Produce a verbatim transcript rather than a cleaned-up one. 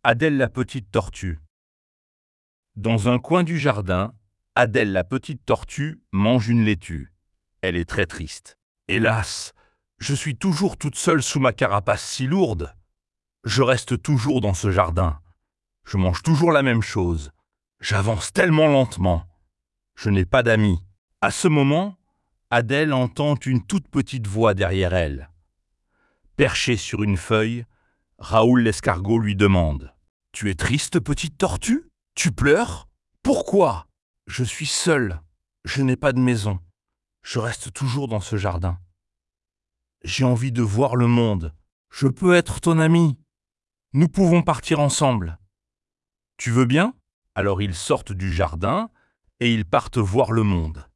Adèle la petite tortue. Dans un coin du jardin, Adèle la petite tortue mange une laitue. Elle est très triste. Hélas, je suis toujours toute seule sous ma carapace si lourde. Je reste toujours dans ce jardin. Je mange toujours la même chose. J'avance tellement lentement. Je n'ai pas d'amis. À ce moment, Adèle entend une toute petite voix derrière elle. Perché sur une feuille, Raoul l'escargot lui demande « Tu es triste, petite tortue? Tu pleures? Pourquoi? Je suis seul. Je n'ai pas de maison. Je reste toujours dans ce jardin. J'ai envie de voir le monde. Je peux être ton ami. Nous pouvons partir ensemble. Tu veux bien ?» Alors ils sortent du jardin et ils partent voir le monde.